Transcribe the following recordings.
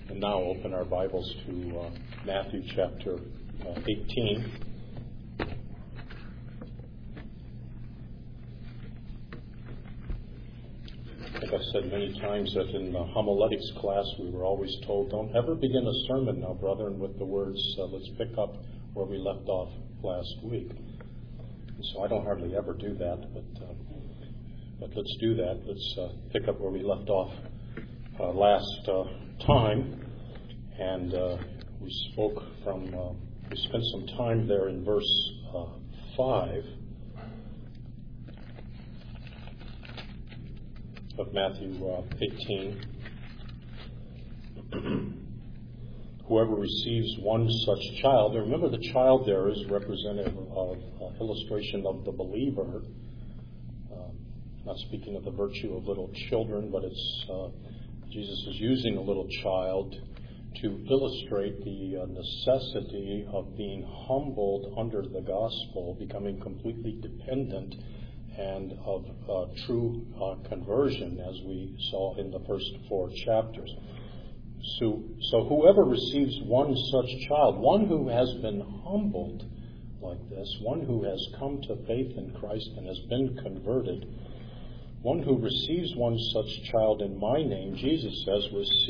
And now open our Bibles to Matthew chapter 18. I think I've said many times that in the homiletics class we were always told, don't ever begin a sermon now, brethren, with the words, let's pick up where we left off last week. And so I don't hardly ever do that, but let's do that. Let's pick up where we left off last time. And we spent some time there in verse 5 of Matthew 18. Whoever receives one such child, and remember the child there is representative of illustration of the believer. Not speaking of the virtue of little children, but it's Jesus is using a little child to illustrate the necessity of being humbled under the gospel, becoming completely dependent, and of true conversion, as we saw in the first 4 chapters. So whoever receives one such child, one who has been humbled like this, one who has come to faith in Christ and has been converted, one who receives one such child in my name, Jesus says,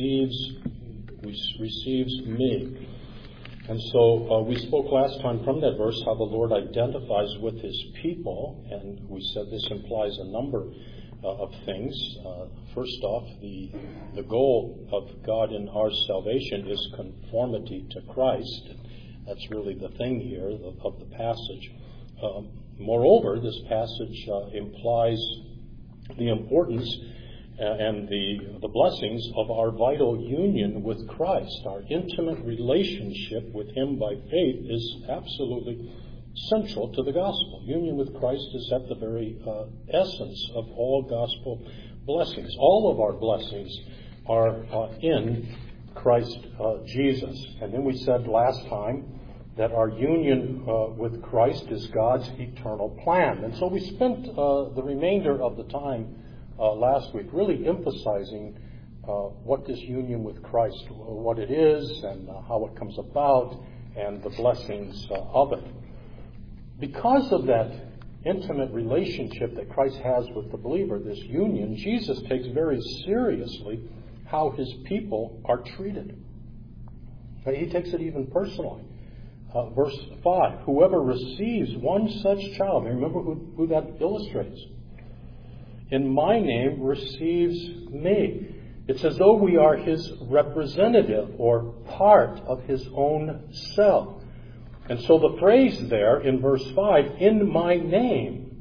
receives me. And so we spoke last time from that verse how the Lord identifies with His people, and we said this implies a number of things. First off, the goal of God in our salvation is conformity to Christ. That's really the thing here of the passage. Moreover, this passage implies the importance and the blessings of our vital union with Christ. Our intimate relationship with Him by faith is absolutely central to the gospel. Union with Christ is at the very essence of all gospel blessings. All of our blessings are in Christ Jesus. And then we said last time that our union with Christ is God's eternal plan. And so we spent the remainder of the time last week really emphasizing what this union with Christ, what it is and how it comes about and the blessings of it. Because of that intimate relationship that Christ has with the believer, this union, Jesus takes very seriously how His people are treated. He takes it even personally. Verse 5, whoever receives one such child, remember who that illustrates, in my name receives me. It's as though we are His representative or part of His own self. And so the phrase there in verse 5, in my name,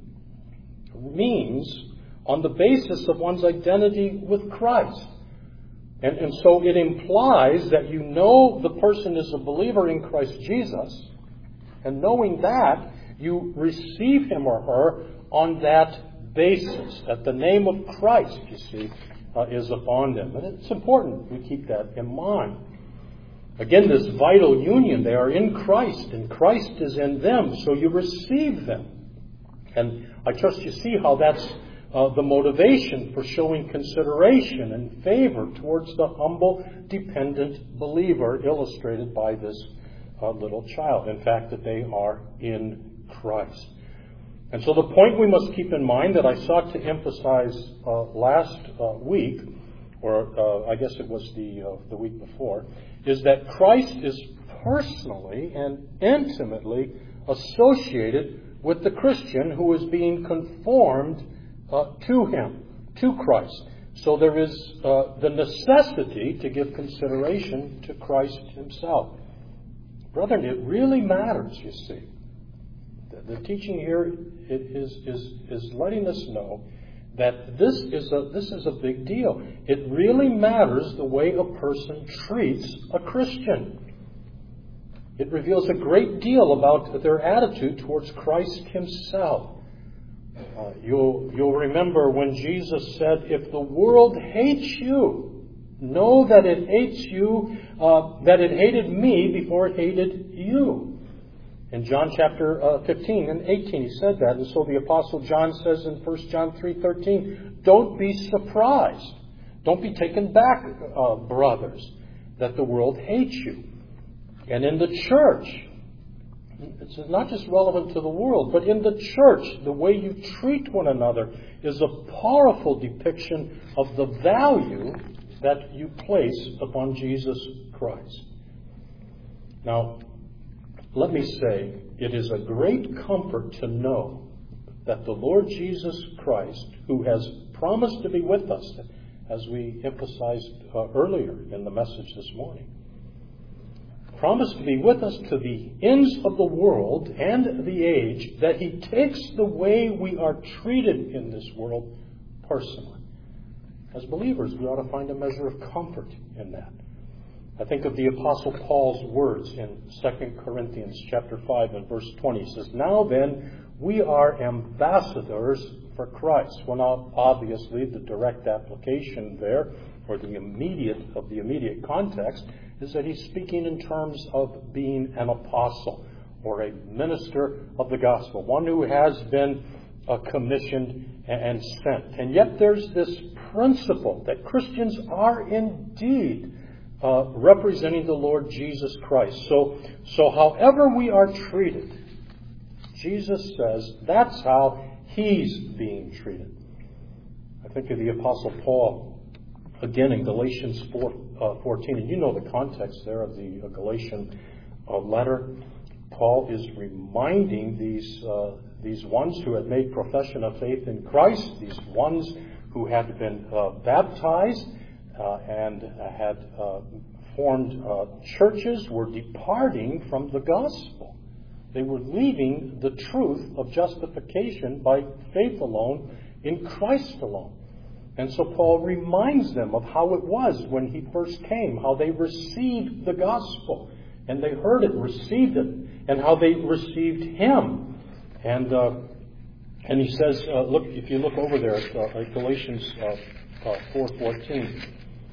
means on the basis of one's identity with Christ. And so it implies that you know the person is a believer in Christ Jesus, and knowing that, you receive him or her on that basis, that the name of Christ, you see, is upon them. And it's important we keep that in mind. Again, this vital union, they are in Christ, and Christ is in them, so you receive them. And I trust you see how that's the motivation for showing consideration and favor towards the humble, dependent believer illustrated by this little child. In fact, that they are in Christ. And so the point we must keep in mind that I sought to emphasize last week, or I guess it was the week before, is that Christ is personally and intimately associated with the Christian who is being conformed to Him, to Christ. So there is the necessity to give consideration to Christ Himself. Brethren, it really matters, you see. The teaching here is letting us know that this is a big deal. It really matters the way a person treats a Christian. It reveals a great deal about their attitude towards Christ Himself. You'll remember when Jesus said, if the world hates you, know that it hates you, that it hated me before it hated you. In John chapter 15 and 18, he said that. And so the Apostle John says in 1 John 3:13, don't be surprised. Don't be taken back, brothers, that the world hates you. And in the church, it's not just relevant to the world, but in the church, the way you treat one another is a powerful depiction of the value that you place upon Jesus Christ. Now, let me say, it is a great comfort to know that the Lord Jesus Christ, who has promised to be with us, as we emphasized earlier in the message this morning, promised to be with us to the ends of the world and the age, that He takes the way we are treated in this world personally. As believers, we ought to find a measure of comfort in that. I think of the Apostle Paul's words in 2 Corinthians chapter 5 and verse 20. He says, "Now then, we are ambassadors for Christ." Well, now, obviously, the direct application there, or the immediate context, is that he's speaking in terms of being an apostle or a minister of the gospel, one who has been commissioned and sent. And yet there's this principle that Christians are indeed representing the Lord Jesus Christ. So however we are treated, Jesus says that's how He's being treated. I think of the Apostle Paul again in Galatians 4:14, and you know the context there of the Galatian letter. Paul is reminding these ones who had made profession of faith in Christ, these ones who had been baptized and had formed churches, were departing from the gospel. They were leaving the truth of justification by faith alone in Christ alone. And so Paul reminds them of how it was when he first came, how they received the gospel, and they heard it, received it, and how they received Him. And he says, look, if you look over there at Galatians 4:14,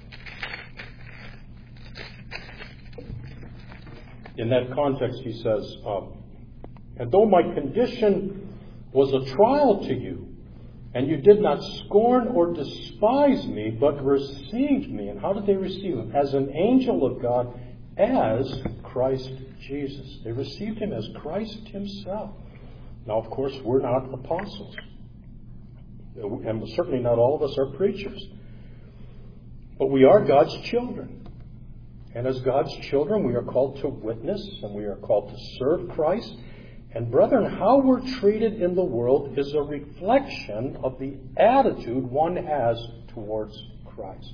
in that context he says, "And though my condition was a trial to you, and you did not scorn or despise me, but received me." And how did they receive Him? As an angel of God, as Christ Jesus. They received Him as Christ Himself. Now, of course, we're not apostles. And certainly not all of us are preachers. But we are God's children. And as God's children, we are called to witness, and we are called to serve Christ. And brethren, how we're treated in the world is a reflection of the attitude one has towards Christ.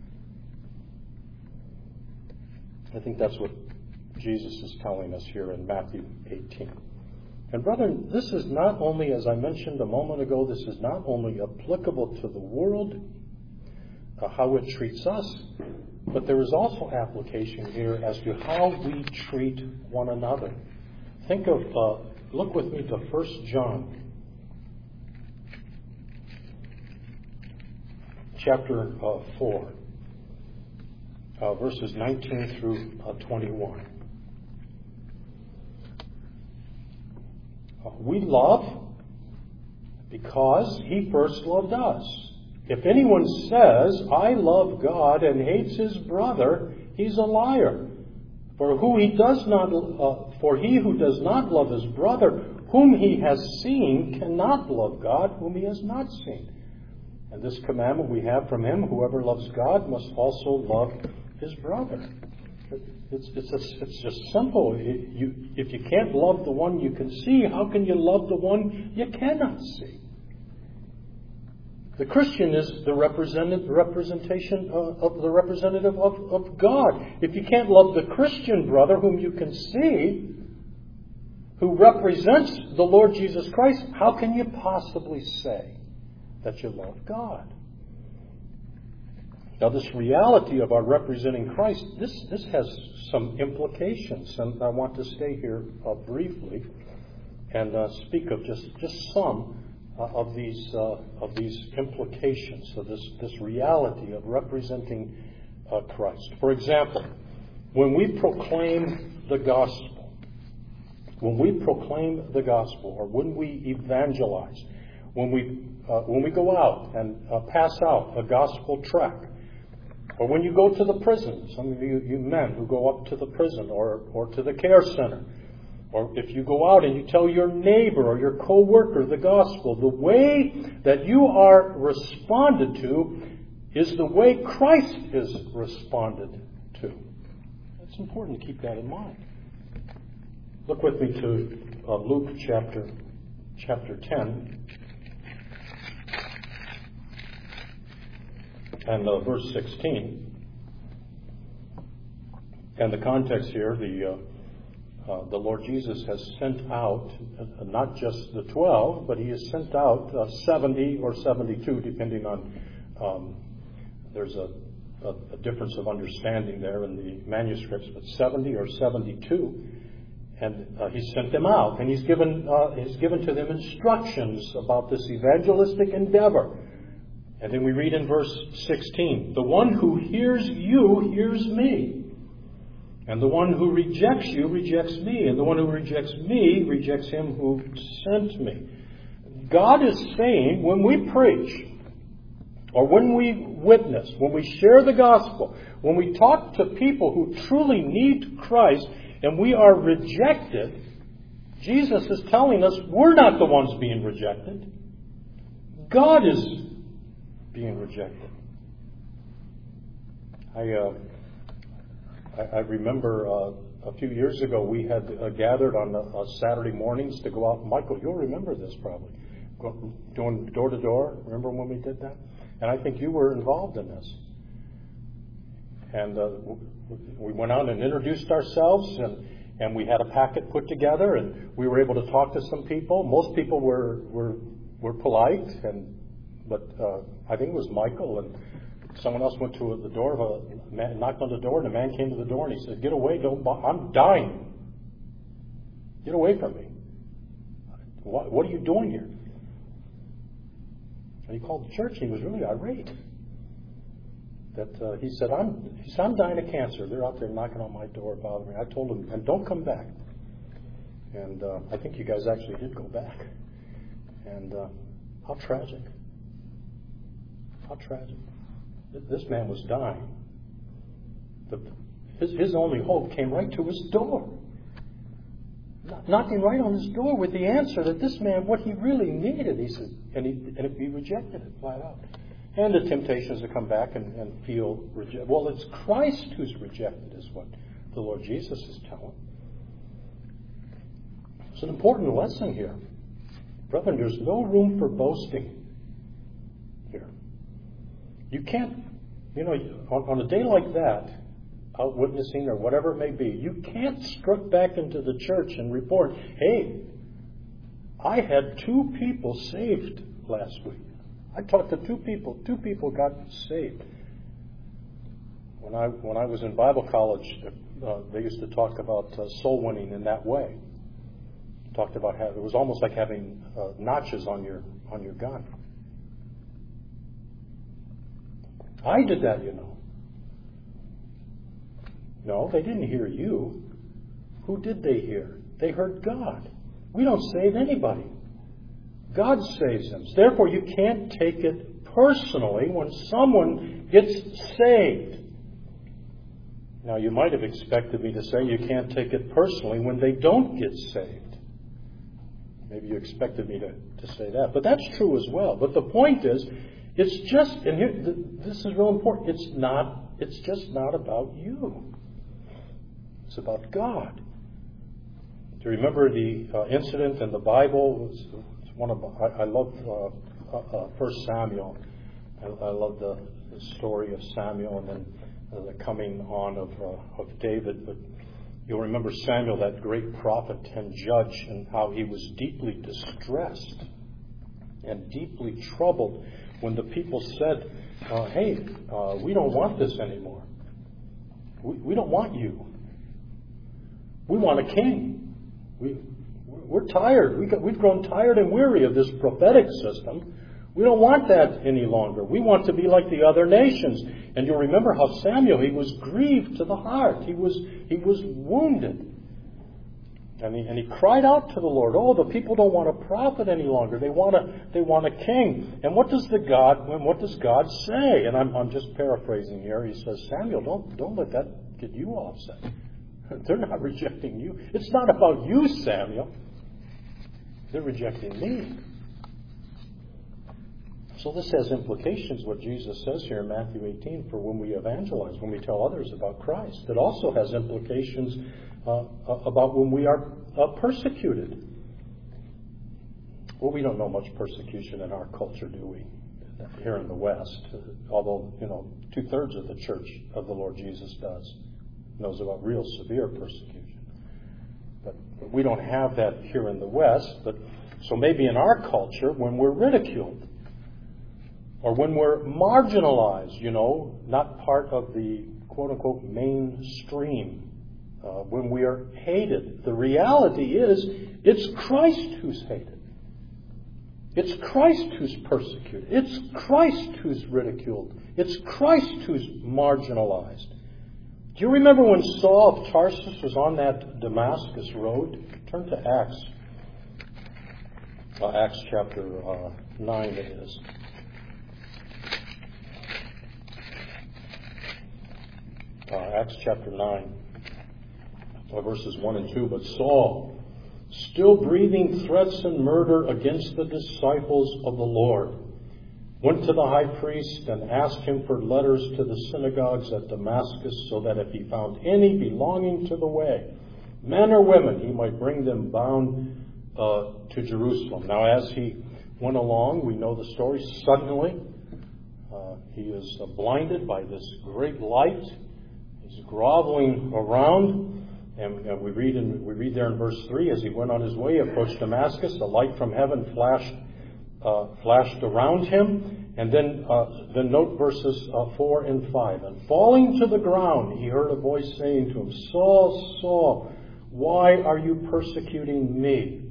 I think that's what Jesus is telling us here in Matthew 18. And brethren, this is not only, as I mentioned a moment ago, this is not only applicable to the world, how it treats us, but there is also application here as to how we treat one another. Think of, look with me to 1 John chapter 4, verses 19 through 21. We love because He first loved us. If anyone says, "I love God," and hates his brother, he's a liar. For he who does not love his brother, whom he has seen, cannot love God, whom he has not seen. And this commandment we have from Him: whoever loves God must also love his brother. It's just simple. If you can't love the one you can see, how can you love the one you cannot see? The Christian is the representative of God. If you can't love the Christian brother whom you can see, who represents the Lord Jesus Christ, how can you possibly say that you love God? Now, this reality of our representing Christ, this has some implications, and I want to stay here briefly and speak of just some of these implications of this reality of representing Christ. For example, when we proclaim the gospel, or when we evangelize, when we go out and pass out a gospel tract, Or when you go to the prison, some of you men who go up to the prison or to the care center, or if you go out and you tell your neighbor or your co-worker the gospel, the way that you are responded to is the way Christ is responded to. It's important to keep that in mind. Look with me to Luke chapter 10 and verse 16. And the context here, the Lord Jesus has sent out not just the 12, but He has sent out 70 or 72, depending on, there's a difference of understanding there in the manuscripts, but 70 or 72. And He sent them out, and He's given to them instructions about this evangelistic endeavor. And then we read in verse 16, the one who hears you hears me. And the one who rejects you rejects me. And the one who rejects me rejects Him who sent me. God is saying when we preach, or when we witness, when we share the gospel, when we talk to people who truly need Christ and we are rejected, Jesus is telling us we're not the ones being rejected. God is being rejected. I remember a few years ago we had gathered on Saturday mornings to go out. Michael, you'll remember this probably. Doing door to door. Remember when we did that? And I think you were involved in this. And we went out and introduced ourselves, and we had a packet put together, and we were able to talk to some people. Most people were polite, but I think it was Michael, and someone else went to the door of a man, knocked on the door, and a man came to the door, and he said, "Get away! I'm dying. Get away from me. What are you doing here?" And he called the church, and he was really irate. That he said, I'm dying of cancer. They're out there knocking on my door, bothering me. I told him, and don't come back. And I think you guys actually did go back. And how tragic. How tragic. This man was dying. His only hope came right to his door. Knocking right on his door with the answer that this man, what he really needed, he said, and he rejected it flat out. And the temptation is to come back and feel rejected. Well, it's Christ who's rejected, is what the Lord Jesus is telling. It's an important lesson here. Brethren, there's no room for boasting here. You can't, on a day like that, out witnessing or whatever it may be, you can't strut back into the church and report, "Hey, I had 2 people saved last week. I talked to 2 people. 2 people got saved." When I was in Bible college, they used to talk about soul winning in that way. Talked about how it was almost like having notches on your gun. I did that, No, they didn't hear you. Who did they hear? They heard God. We don't save anybody. God saves them. Therefore, you can't take it personally when someone gets saved. Now, you might have expected me to say you can't take it personally when they don't get saved. Maybe you expected me to say that. But that's true as well. But the point is, it's just, and here, this is real important, it's just not about you. It's about God. Do you remember the incident in the Bible? I love 1 Samuel. I love the story of Samuel and then the coming on of David. But you'll remember Samuel, that great prophet and judge, and how he was deeply distressed and deeply troubled when the people said, "Hey, we don't want this anymore. We don't want you. We want a king. We're tired. We've grown tired and weary of this prophetic system. We don't want that any longer. We want to be like the other nations." And you'll remember how Samuel, he was grieved to the heart. He was wounded. And he cried out to the Lord, "Oh, the people don't want a prophet any longer. They want a king." And what does God say? And I'm just paraphrasing here. He says, "Samuel, don't let that get you all upset. They're not rejecting you. It's not about you, Samuel. They're rejecting me." So this has implications, what Jesus says here in Matthew 18, for when we evangelize, when we tell others about Christ. It also has implications about when we are persecuted. Well, we don't know much persecution in our culture, do we? Here in the West, although 2/3 of the Church of the Lord Jesus knows about real severe persecution. But we don't have that here in the West. But so maybe in our culture, when we're ridiculed, or when we're marginalized, not part of the quote-unquote mainstream, when we are hated, the reality is it's Christ who's hated. It's Christ who's persecuted. It's Christ who's ridiculed. It's Christ who's marginalized. Do you remember when Saul of Tarsus was on that Damascus road? Turn to Acts. Acts chapter 9 it is. Acts chapter 9, verses 1 and 2. But Saul, still breathing threats and murder against the disciples of the Lord, went to the high priest and asked him for letters to the synagogues at Damascus, so that if he found any belonging to the way, men or women, he might bring them bound to Jerusalem. Now, as he went along, we know the story, suddenly he is blinded by this great light. He's groveling around, and we read there in verse 3, as he went on his way, approached Damascus, a light from heaven flashed around him. And then note verses 4 and 5. And falling to the ground, he heard a voice saying to him, "Saul, Saul, why are you persecuting me?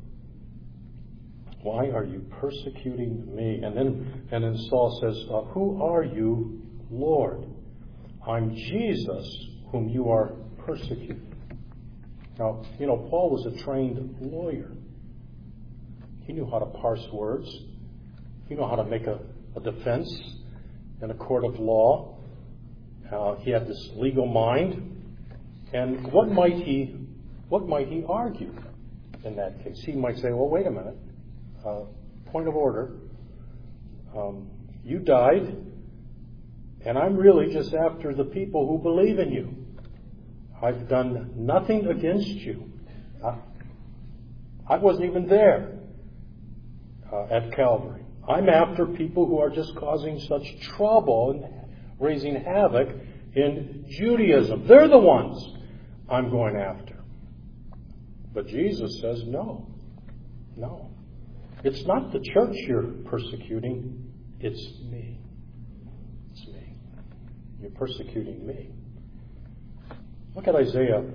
Why are you persecuting me?" And then Saul says, "Who are you, Lord?" "I'm Jesus, whom you are persecuting." Now, Paul was a trained lawyer. He knew how to parse words. He knew how to make a defense in a court of law. He had this legal mind. And what might he argue in that case? He might say, "Well, wait a minute. Point of order. You died, and I'm really just after the people who believe in you. I've done nothing against you. I wasn't even there at Calvary. I'm after people who are just causing such trouble and raising havoc in Judaism. They're the ones I'm going after." But Jesus says, no. It's not the church you're persecuting. It's me. It's me. You're persecuting me. Look at Isaiah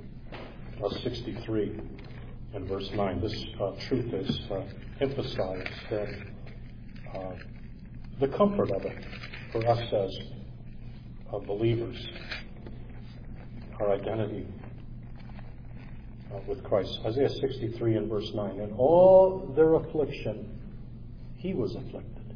63 and verse 9. This truth is emphasized, and the comfort of it for us as believers, our identity with Christ. Isaiah 63 and verse 9. "In all their affliction, he was afflicted,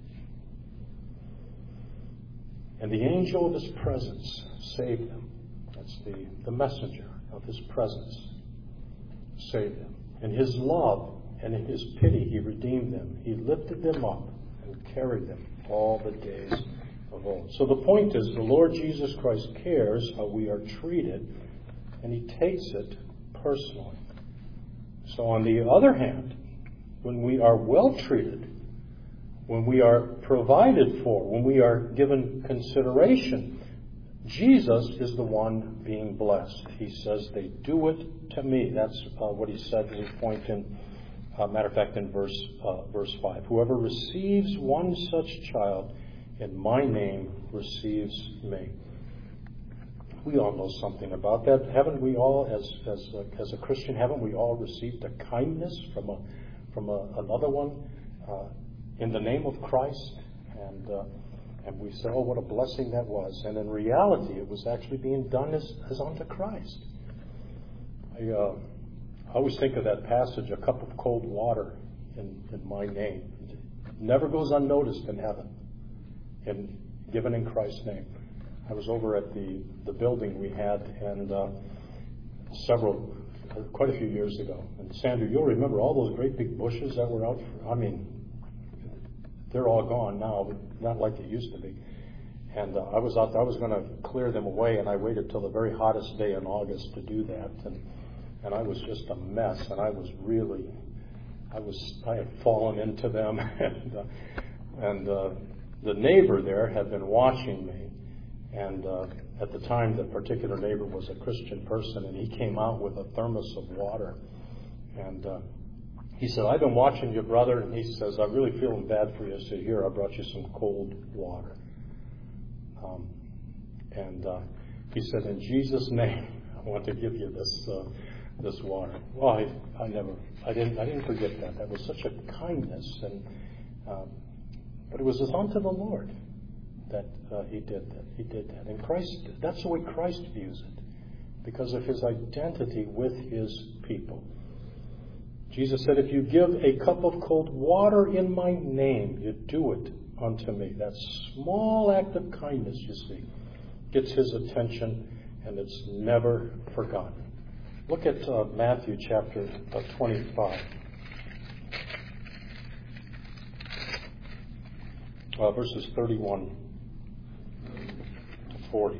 and the angel of his presence saved them." That's the messenger of his presence saved them. "In his love and in his pity he redeemed them. He lifted them up and carried them all the days of old." So the point is, the Lord Jesus Christ cares how we are treated, and he takes it personally. So on the other hand, when we are well treated, when we are provided for, when we are given consideration, Jesus is the one being blessed. He says, "They do it to me." That's what he said as a point in, matter of fact, in verse 5. "Whoever receives one such child in my name receives me." We all know something about that. Haven't we all, as a Christian, haven't we all received a kindness from another one in the name of Christ? And we say, "Oh, what a blessing that was." And in reality, it was actually being done as unto Christ. I always think of that passage, a cup of cold water in my name. It never goes unnoticed in heaven, and given in Christ's name. I was over at the building we had, and quite a few years ago. And Sandra, you'll remember all those great big bushes that were out. They're all gone now, but not like they used to be. And I was out there. I was going to clear them away, and I waited till the very hottest day in August to do that. And I was just a mess, and I had fallen into them, and the neighbor there had been watching me, and at the time, the particular neighbor was a Christian person, and he came out with a thermos of water, and he said, "I've been watching you, brother," and he says, "I'm really feeling bad for you, so here, I brought you some cold water." He said, "In Jesus' name, I want to give you this water." Well, I didn't forget that. That was such a kindness, but it was as unto the Lord that he did that. He did that, and Christ. That's the way Christ views it, because of his identity with his people. Jesus said, "If you give a cup of cold water in my name, you do it unto me." That small act of kindness, you see, gets his attention, and it's never forgotten. Look at Matthew chapter 25. Verses 31 to 40.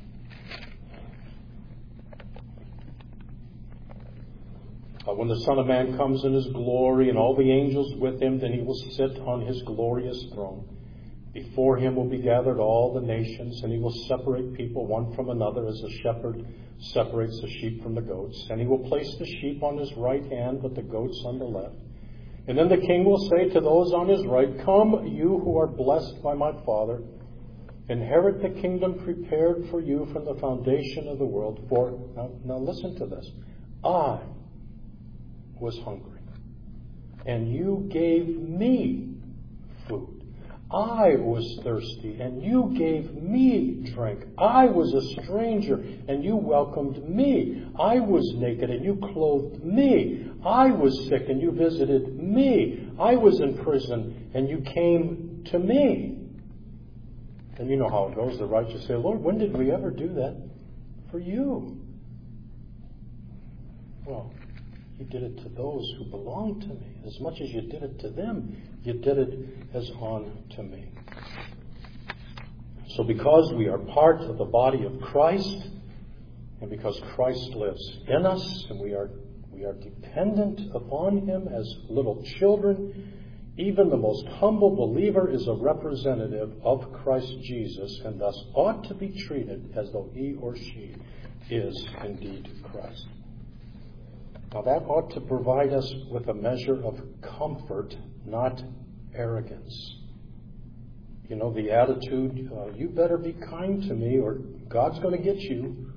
When the Son of Man comes in his glory and all the angels with him, then he will sit on his glorious throne. Before him will be gathered all the nations, and he will separate people one from another as a shepherd separates the sheep from the goats. And he will place the sheep on his right hand, but the goats on the left. And then the King will say to those on his right, "Come, you who are blessed by my Father, inherit the kingdom prepared for you from the foundation of the world. For," now listen to this, "I was hungry, and you gave me food. I was thirsty, and you gave me drink. I was a stranger, and you welcomed me. I was naked, and you clothed me. I was sick, and you visited me. I was in prison, and you came to me." And you know how it goes. The righteous say, "Lord, when did we ever do that for you?" Well, you did it to those who belong to me. As much as you did it to them, you did it as on to me. So because we are part of the body of Christ, and because Christ lives in us, and we are dependent upon him as little children, even the most humble believer is a representative of Christ Jesus, and thus ought to be treated as though he or she is indeed Christ. Now that ought to provide us with a measure of comfort, not arrogance. You know, the attitude, you better be kind to me or God's going to get you.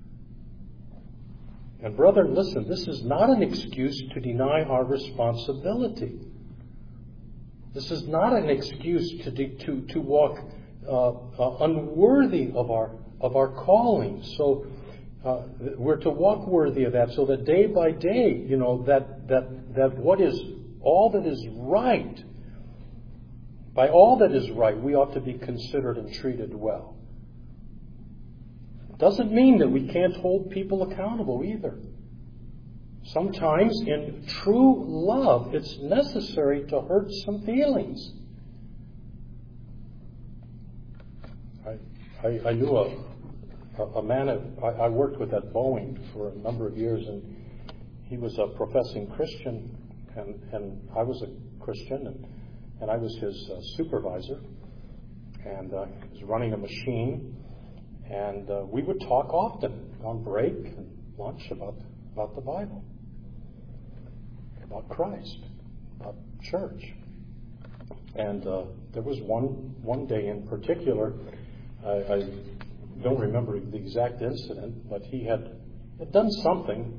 And brethren, listen, this is not an excuse to deny our responsibility. This is not an excuse to walk unworthy of our calling. So we're to walk worthy of that, so that day by day, you know, that what is all that is right, by all that is right, we ought to be considered and treated well. It doesn't mean that we can't hold people accountable either. Sometimes in true love, it's necessary to hurt some feelings. I knew a man, I worked with at Boeing for a number of years, and he was a professing Christian, and I was a Christian, and I was his supervisor, and he was running a machine, and we would talk often on break and lunch about the Bible, about Christ, about church. And there was one day in particular, I don't remember the exact incident, but he had done something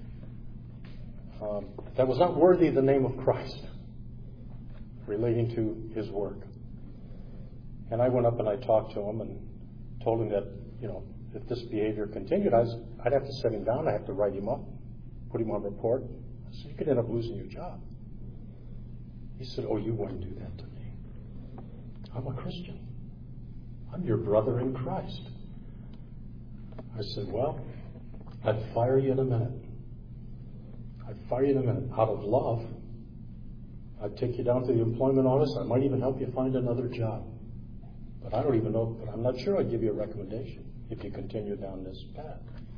that was not worthy of the name of Christ, relating to his work. And I went up and I talked to him and told him that, you know, if this behavior continued, I'd have to set him down. I'd have to write him up. put him on report. I said, you could end up losing your job. He said, oh, you wouldn't do that to me. I'm a Christian. I'm your brother in Christ. I said, well, I'd fire you in a minute. Out of love, I'd take you down to the employment office. I might even help you find another job. But I don't even know, but I'm not sure I'd give you a recommendation if you continue down this path.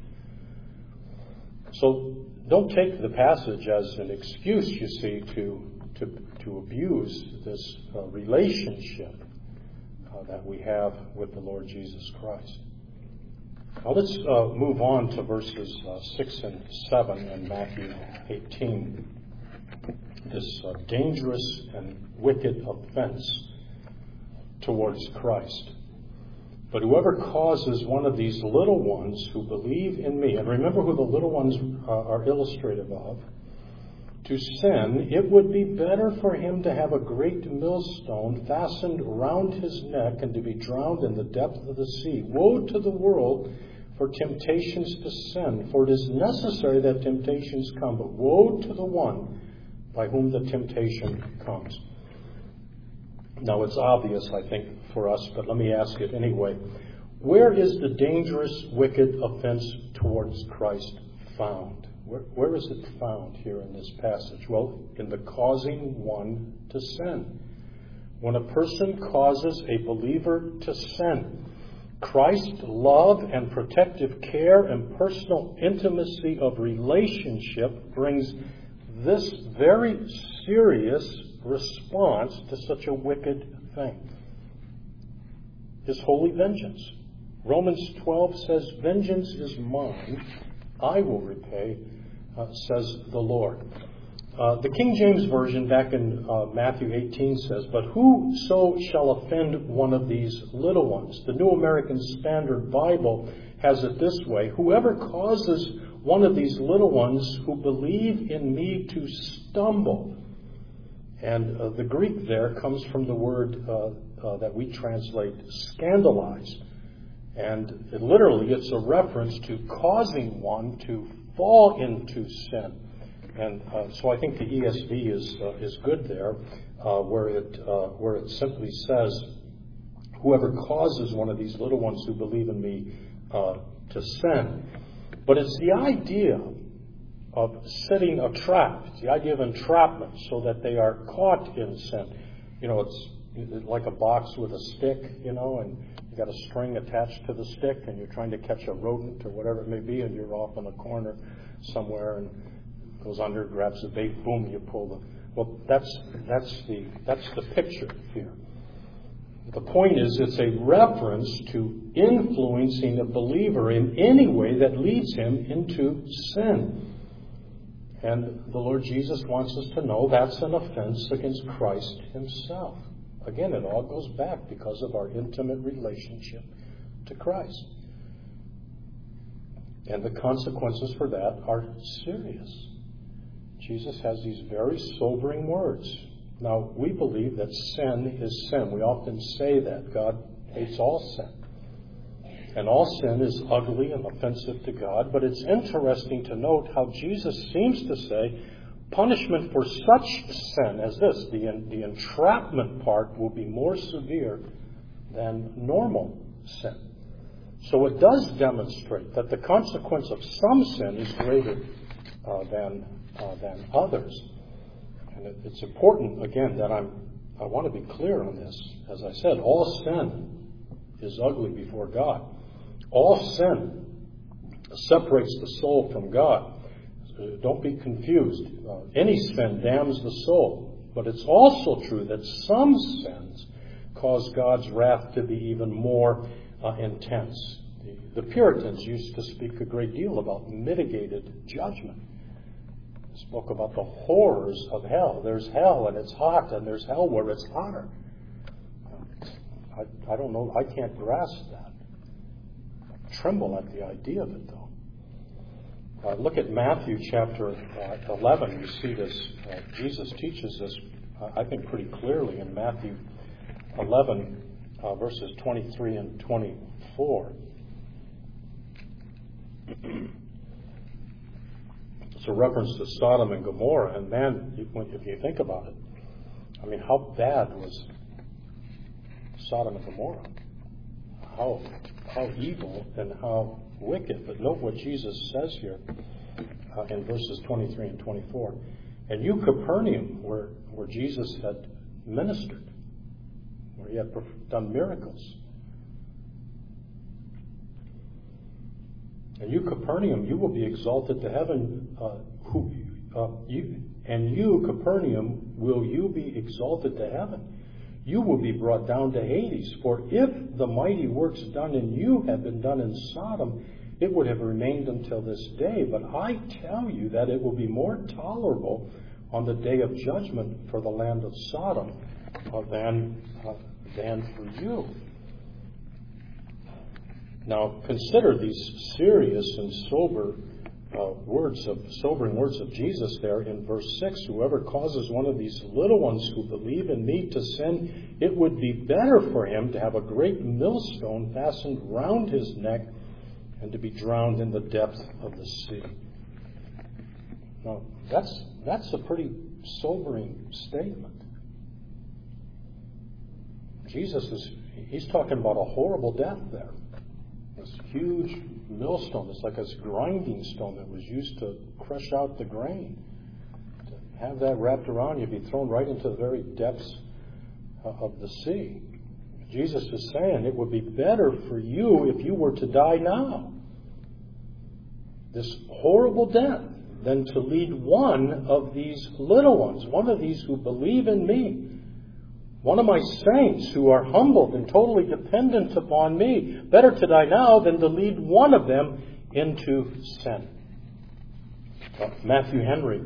So don't take the passage as an excuse, you see, to abuse this relationship that we have with the Lord Jesus Christ. Now let's move on to verses 6 and 7 in Matthew 18. This dangerous and wicked offense towards Christ. But whoever causes one of these little ones who believe in me, and remember who the little ones are illustrative of, to sin, it would be better for him to have a great millstone fastened around his neck and to be drowned in the depth of the sea. Woe to the world for temptations to sin, for it is necessary that temptations come, but woe to the one by whom the temptation comes. Now it's obvious, I think, for us, but let me ask it anyway. Where is the dangerous, wicked offense towards Christ found? Where is it found here in this passage? Well, in the causing one to sin. When a person causes a believer to sin, Christ's love and protective care and personal intimacy of relationship brings this very serious response to such a wicked thing. His holy vengeance. Romans 12 says, vengeance is mine, I will repay, says the Lord. The King James Version back in Matthew 18 says, but whoso shall offend one of these little ones? The New American Standard Bible has it this way, whoever causes one of these little ones who believe in me to stumble. And the Greek there comes from the word that we translate scandalize. And literally it's a reference to causing one to fall into sin. And so I think the ESV is good there, where it simply says, whoever causes one of these little ones who believe in me to sin. But it's the idea of setting a trap. It's the idea of entrapment so that they are caught in sin. You know, it's like a box with a stick, you know, and you got a string attached to the stick and you're trying to catch a rodent or whatever it may be, and you're off in a corner somewhere and goes under, grabs the bait, boom, you pull the... Well, that's the picture here. The point is, it's a reference to influencing a believer in any way that leads him into sin. And the Lord Jesus wants us to know that's an offense against Christ himself. Again, it all goes back because of our intimate relationship to Christ. And the consequences for that are serious. Jesus has these very sobering words. Now, we believe that sin is sin. We often say that. God hates all sin. And all sin is ugly and offensive to God. But it's interesting to note how Jesus seems to say punishment for such sin as this, the entrapment part, will be more severe than normal sin. So it does demonstrate that the consequence of some sin is greater than others. And it's important, again, that I want to be clear on this. As I said, all sin is ugly before God. All sin separates the soul from God. Don't be confused. Any sin damns the soul. But it's also true that some sins cause God's wrath to be even more intense. The Puritans used to speak a great deal about mitigated judgment. They spoke about the horrors of hell. There's hell and it's hot, and there's hell where it's hotter. I don't know. I can't grasp that. I tremble at the idea of it, though. Look at Matthew chapter 11. You see this. Jesus teaches this, I think, pretty clearly in Matthew 11, verses 23 and 24. It's a reference to Sodom and Gomorrah. And man, if you think about it, I mean, how bad was Sodom and Gomorrah? How evil and how wicked. But note what Jesus says here in verses 23 and 24. And you, Capernaum, where Jesus had ministered, where he had done miracles. And you, Capernaum, you will be exalted to heaven. You, Capernaum, will you be exalted to heaven? You will be brought down to Hades. For if the mighty works done in you had been done in Sodom, it would have remained until this day. But I tell you that it will be more tolerable on the day of judgment for the land of Sodom than for you. Now consider these serious and sobering words of Jesus there in verse 6. Whoever causes one of these little ones who believe in me to sin, it would be better for him to have a great millstone fastened round his neck and to be drowned in the depth of the sea. Now, that's a pretty sobering statement. He's talking about a horrible death there. This huge millstone. It's like a grinding stone that was used to crush out the grain. To have that wrapped around you, be thrown right into the very depths of the sea. Jesus is saying it would be better for you if you were to die now. This horrible death, than to lead one of these little ones, one of these who believe in me, one of my saints who are humbled and totally dependent upon me. Better to die now than to lead one of them into sin. Matthew Henry,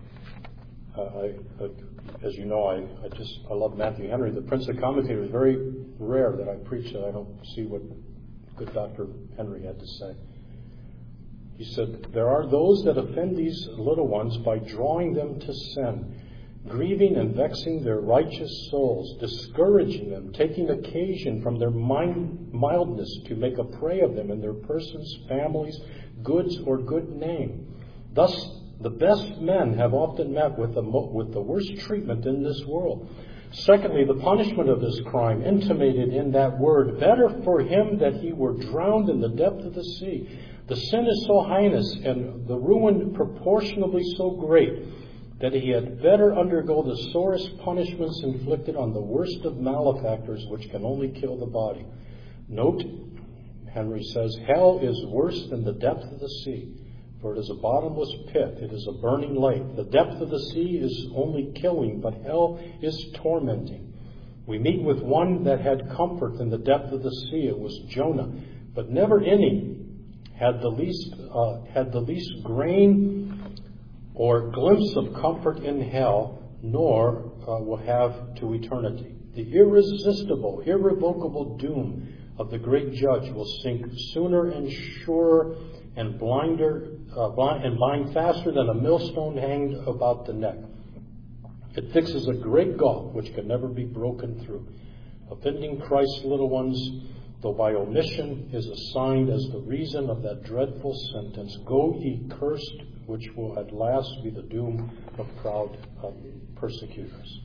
as you know, I love Matthew Henry. The Prince of Commentators. Very rare that I preach that I don't see what good Dr. Henry had to say. He said, there are those that offend these little ones by drawing them to sin, grieving and vexing their righteous souls, discouraging them, taking occasion from their mildness to make a prey of them in their persons, families, goods, or good name. Thus, the best men have often met with the worst treatment in this world. Secondly, the punishment of this crime, intimated in that word, better for him that he were drowned in the depth of the sea. The sin is so heinous and the ruin proportionably so great that he had better undergo the sorest punishments inflicted on the worst of malefactors, which can only kill the body. Note, Henry says, hell is worse than the depth of the sea, for it is a bottomless pit, it is a burning lake. The depth of the sea is only killing, but hell is tormenting. We meet with one that had comfort in the depth of the sea. It was Jonah, but never any had the least grain or glimpse of comfort in hell, nor will have to eternity. The irresistible, irrevocable doom of the great judge will sink sooner and surer and bind faster than a millstone hanged about the neck. It fixes a great gulf which can never be broken through. Offending Christ's little ones, though by omission, is assigned as the reason of that dreadful sentence, go ye cursed, which will at last be the doom of proud persecutors.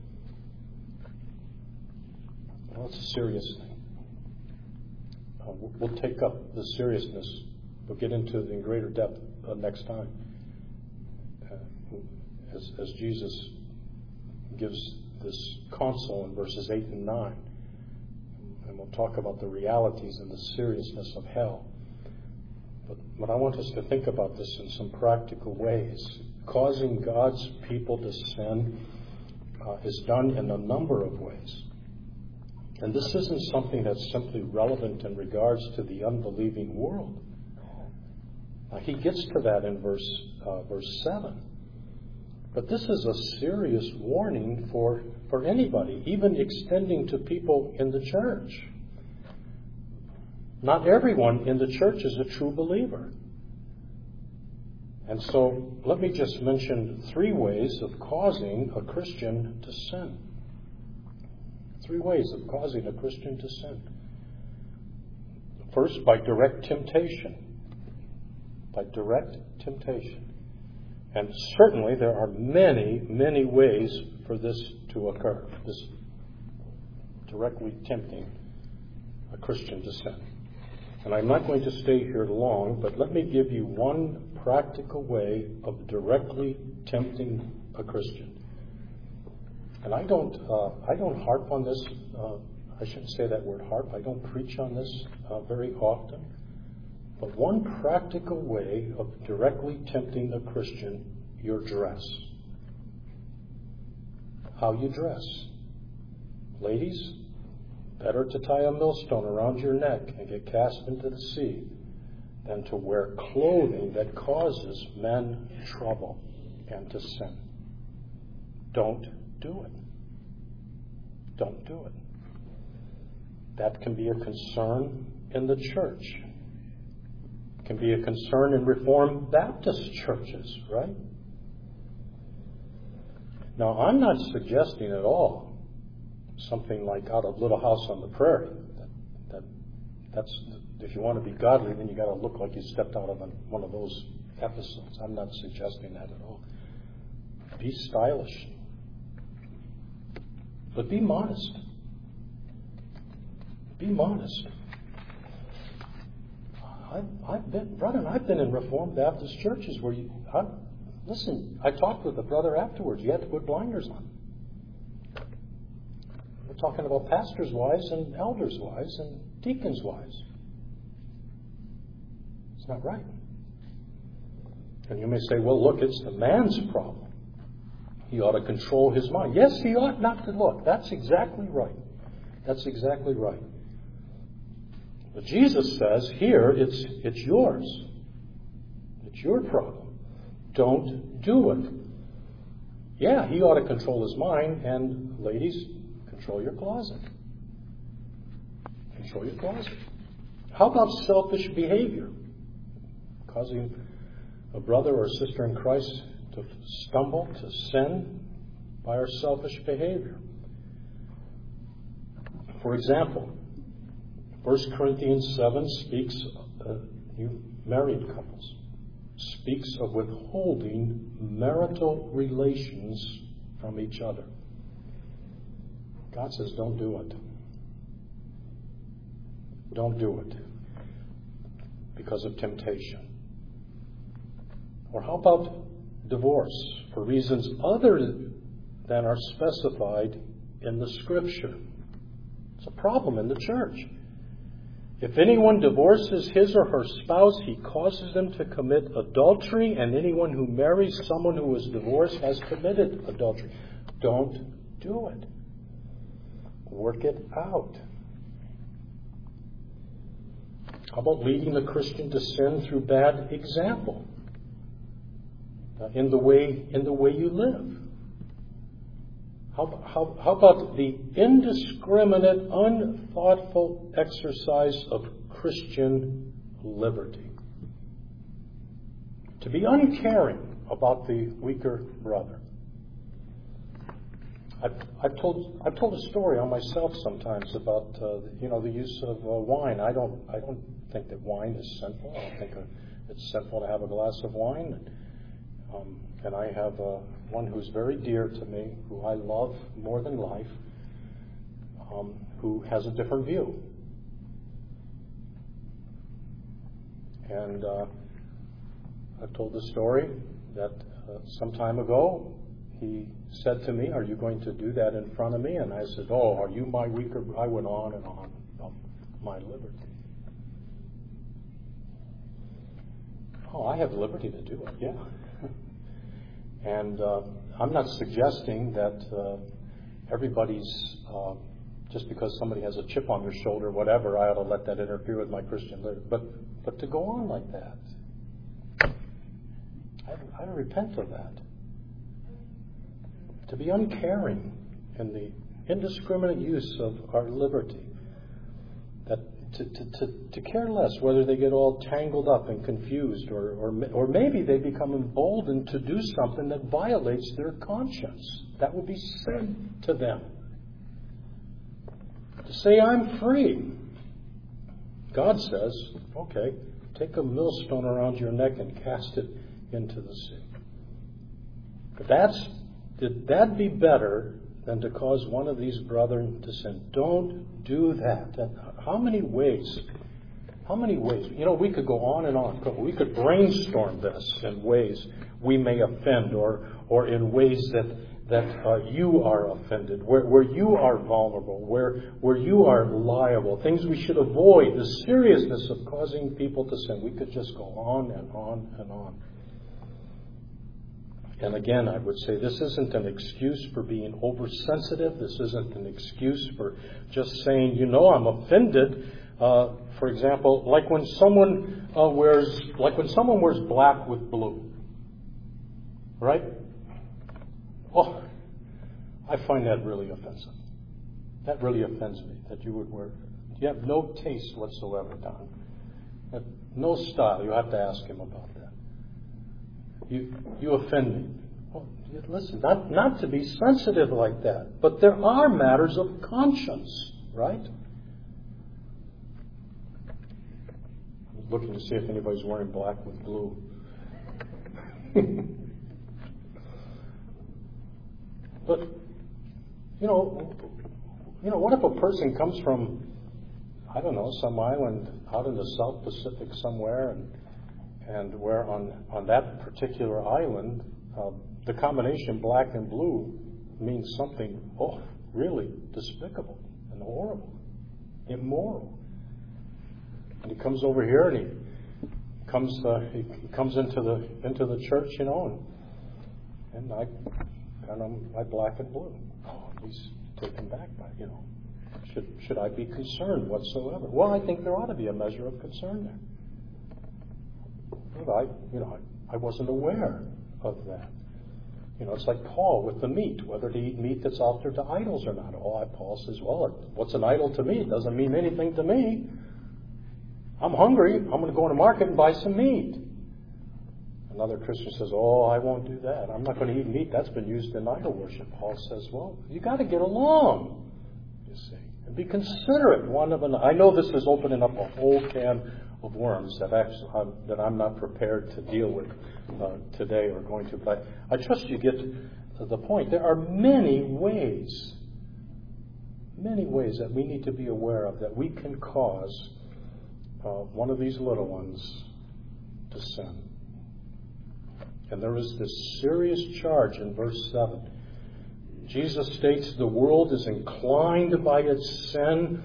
Well, it's a serious thing. We'll take up the seriousness. We'll get into it in greater depth next time. As Jesus gives this counsel in verses 8 and 9. And we'll talk about the realities and the seriousness of hell. But I want us to think about this in some practical ways. Causing God's people to sin is done in a number of ways. And this isn't something that's simply relevant in regards to the unbelieving world. Now, he gets to that in verse 7. But this is a serious warning for anybody, even extending to people in the church. Not everyone in the church is a true believer. And so let me just mention 3 ways of causing a Christian to sin. 3 ways of causing a Christian to sin. First, by direct temptation. By direct temptation. And certainly there are many, many ways for this to occur, this directly tempting a Christian to sin. And I'm not going to stay here long, but let me give you one practical way of directly tempting a Christian. And I don't harp on this. I shouldn't say that word harp. I don't preach on this very often. But one practical way of directly tempting a Christian, your dress. How you dress. Ladies, better to tie a millstone around your neck and get cast into the sea than to wear clothing that causes men trouble and to sin. Don't do it. Don't do it. That can be a concern in the church. It can be a concern in Reformed Baptist churches, right? Now, I'm not suggesting at all something like out of Little House on the Prairie. That's if you want to be godly, then you got to look like you stepped out of one of those episodes. I'm not suggesting that at all. Be stylish, but be modest. Be modest. I've been in Reformed Baptist churches where listen, I talked with the brother afterwards. You had to put blinders on. We're talking about pastors' wives and elders' wives and deacons' wives. It's not right. And you may say, well, look, it's the man's problem. He ought to control his mind. Yes, he ought not to look. That's exactly right. That's exactly right. But Jesus says here, it's yours. It's your problem. Don't do it. Yeah, he ought to control his mind, and ladies, control your closet. Control your closet. How about selfish behavior? Causing a brother or sister in Christ to stumble, to sin by our selfish behavior. For example, 1 Corinthians 7 speaks, you married couples, speaks of withholding marital relations from each other. God says, don't do it. Don't do it because of temptation. Or how about divorce for reasons other than are specified in the Scripture? It's a problem in the church. If anyone divorces his or her spouse, he causes them to commit adultery, and anyone who marries someone who is divorced has committed adultery. Don't do it. Work it out. How about leading the Christian to sin through bad example in the way you live? How about the indiscriminate, unthoughtful exercise of Christian liberty? To be uncaring about the weaker brother. I've told a story on myself sometimes about the use of wine. I don't think that wine is sinful. I don't think it's sinful to have a glass of wine. And I have one who's very dear to me, who I love more than life, who has a different view. And I've told the story that some time ago he said to me, "Are you going to do that in front of me?" And I said, "Oh, are you my weaker?" I went on and on about my liberty. Oh, I have liberty to do it, yeah. And I'm not suggesting that everybody's, just because somebody has a chip on their shoulder, whatever, I ought to let that interfere with my Christian liberty. But to go on like that, I repent of that. To be uncaring in the indiscriminate use of our liberty. That to care less whether they get all tangled up and confused or maybe they become emboldened to do something that violates their conscience. That would be sin to them. To say, I'm free. God says, okay, take a millstone around your neck and cast it into the sea. Did that be better than to cause one of these brethren to sin? Don't do that. And how many ways? We could go on and on. We could brainstorm this in ways we may offend, or in ways that you are offended, where you are vulnerable, where you are liable, things we should avoid, the seriousness of causing people to sin. We could just go on and on and on. And again, I would say this isn't an excuse for being oversensitive. This isn't an excuse for just saying, I'm offended. For example, like when someone wears black with blue, right? Oh, I find that really offensive. That really offends me, that you would wear. You have no taste whatsoever, Don. No style. You have to ask him about that. You offend me. Well, listen, not to be sensitive like that, but there are matters of conscience, right? I'm looking to see if anybody's wearing black with blue. But, what if a person comes from, I don't know, some island out in the South Pacific somewhere, and where on that particular island, the combination black and blue means something, really despicable and horrible, immoral. And he comes over here and he comes into the church, and I black and blue. Oh, he's taken back by, Should I be concerned whatsoever? Well, I think there ought to be a measure of concern there. But I wasn't aware of that. It's like Paul with the meat, whether to eat meat that's offered to idols or not. Paul says, what's an idol to me? It doesn't mean anything to me. I'm hungry. I'm going to go in the market and buy some meat. Another Christian says, I won't do that. I'm not going to eat meat. That's been used in idol worship. Paul says, you got to get along, you see, and be considerate one of another. I know this is opening up a whole can of worms that I'm not prepared to deal with today or going to, but I trust you get the point. There are many ways that we need to be aware of that we can cause one of these little ones to sin. And there is this serious charge in verse 7. Jesus states the world is inclined by its sin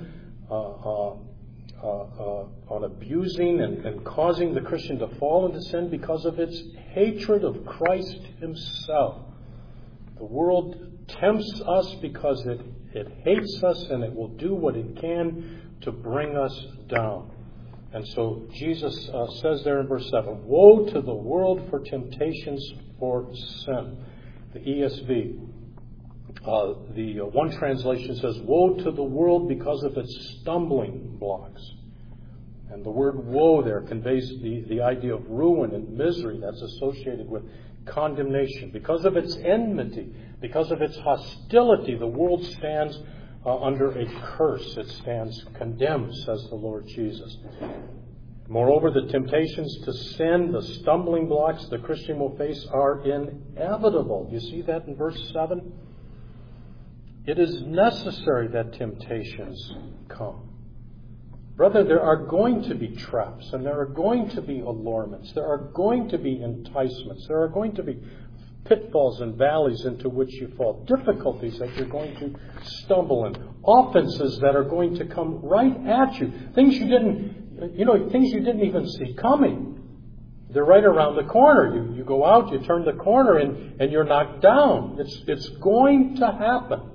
on abusing and causing the Christian to fall into sin because of its hatred of Christ himself. The world tempts us because it hates us, and it will do what it can to bring us down. And so Jesus says there in verse 7, woe to the world for temptations for sin. The ESV, the one translation says, woe to the world because of its stumbling blocks. And the word woe there conveys the idea of ruin and misery that's associated with condemnation. Because of its enmity, because of its hostility, the world stands under a curse. It stands condemned, says the Lord Jesus. Moreover, the temptations to sin, the stumbling blocks the Christian will face are inevitable. You see that in verse 7? It is necessary that temptations come. Brother, there are going to be traps, and there are going to be allurements. There are going to be enticements. There are going to be pitfalls and valleys into which you fall, difficulties that you're going to stumble in, offenses that are going to come right at you, things you didn't even see coming. They're right around the corner. You go out, you turn the corner, and you're knocked down. It's going to happen.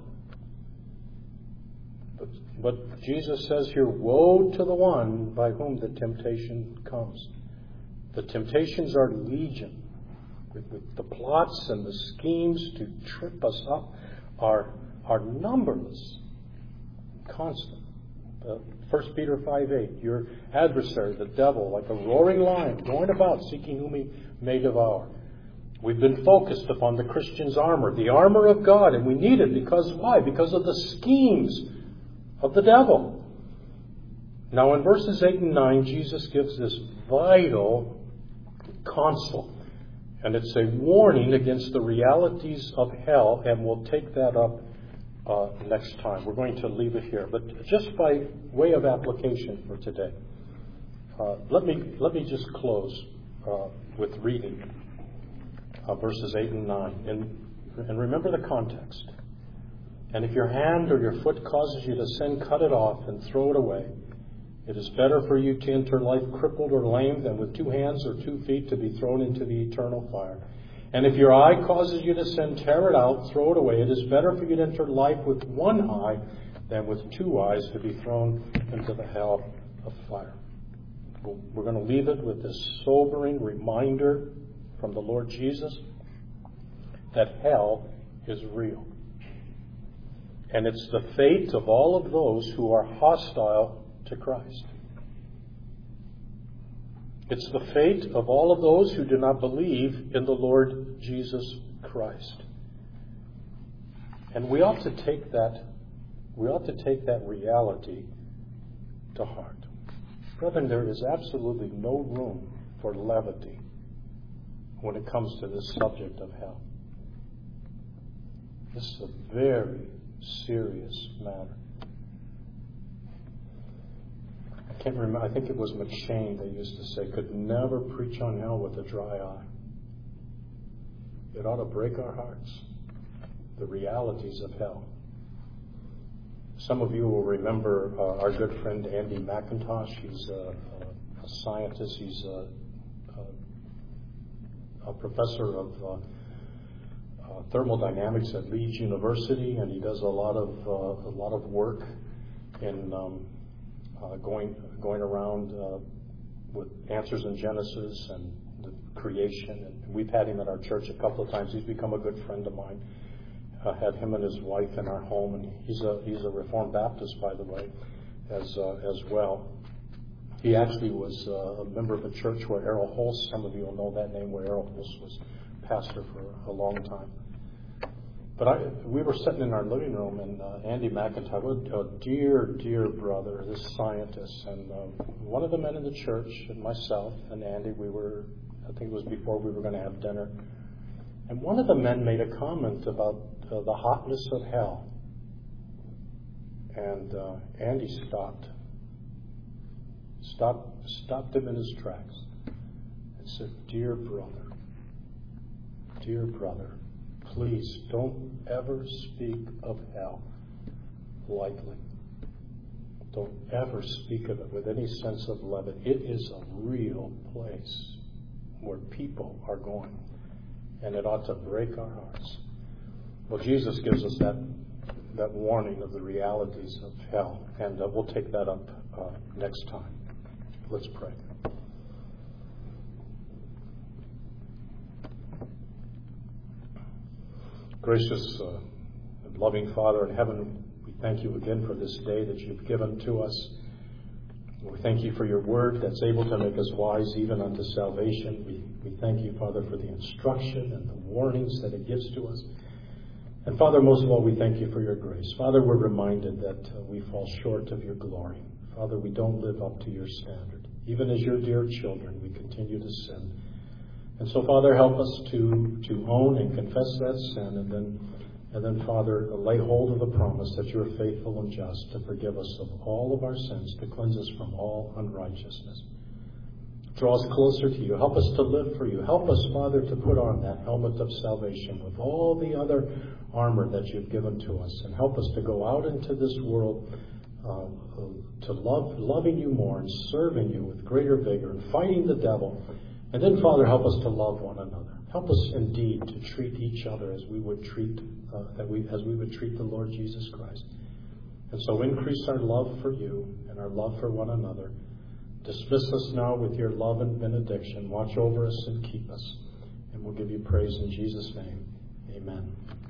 But Jesus says here, woe to the one by whom the temptation comes. The temptations are legion. With the plots and the schemes to trip us up are numberless, constant. 1 Peter 5:8, your adversary, the devil, like a roaring lion, going about seeking whom he may devour. We've been focused upon the Christian's armor, the armor of God, and we need it because why? Because of the schemes of the devil. Now in verses 8 and 9, Jesus gives this vital counsel. And it's a warning against the realities of hell, and we'll take that up next time. We're going to leave it here. But just by way of application for today, let me just close with reading verses 8 and 9. And remember the context. And if your hand or your foot causes you to sin, cut it off and throw it away. It is better for you to enter life crippled or lame than with 2 hands or 2 feet to be thrown into the eternal fire. And if your eye causes you to sin, tear it out, throw it away. It is better for you to enter life with 1 eye than with 2 eyes to be thrown into the hell of fire. We're going to leave it with this sobering reminder from the Lord Jesus that hell is real. And it's the fate of all of those who are hostile to Christ. It's the fate of all of those who do not believe in the Lord Jesus Christ. And we ought to take that reality to heart. Brethren, there is absolutely no room for levity when it comes to this subject of hell. This is a very serious matter. I can't remember. I think it was McShane that used to say, could never preach on hell with a dry eye. It ought to break our hearts, the realities of hell. Some of you will remember our good friend Andy McIntosh. He's a scientist. He's a professor of thermodynamics at Leeds University, and he does a lot of work in going around with answers in Genesis and the creation. And we've had him at our church a couple of times. He's become a good friend of mine. Had him and his wife in our home, and he's a Reformed Baptist, by the way, as well. He actually was a member of a church where Errol Holst, some of you will know that name, where Errol Holst was pastor for a long time. But we were sitting in our living room, and Andy McIntyre, a dear brother, this scientist, and one of the men in the church, and myself and Andy, I think it was before we were going to have dinner, and one of the men made a comment about the hotness of hell. And Andy stopped him in his tracks and said, dear brother, please don't ever speak of hell lightly. Don't ever speak of it with any sense of levity. It is a real place where people are going, and it ought to break our hearts. Well, Jesus gives us that warning of the realities of hell, and we'll take that up next time. Let's pray. Gracious and loving Father in heaven, we thank you again for this day that you've given to us. We thank you for your word that's able to make us wise even unto salvation. We thank you, Father, for the instruction and the warnings that it gives to us. And Father, most of all, we thank you for your grace. Father, we're reminded that we fall short of your glory. Father, we don't live up to your standard. Even as your dear children, we continue to sin. And so, Father, help us to own and confess that sin, and then, Father, lay hold of the promise that you are faithful and just to forgive us of all of our sins, to cleanse us from all unrighteousness. Draw us closer to you. Help us to live for you. Help us, Father, to put on that helmet of salvation with all the other armor that you've given to us. And help us to go out into this world to loving you more and serving you with greater vigor and fighting the devil. And then, Father, help us to love one another. Help us indeed to treat each other as we would treat the Lord Jesus Christ. And so increase our love for you and our love for one another. Dismiss us now with your love and benediction. Watch over us and keep us. And we'll give you praise in Jesus' name. Amen.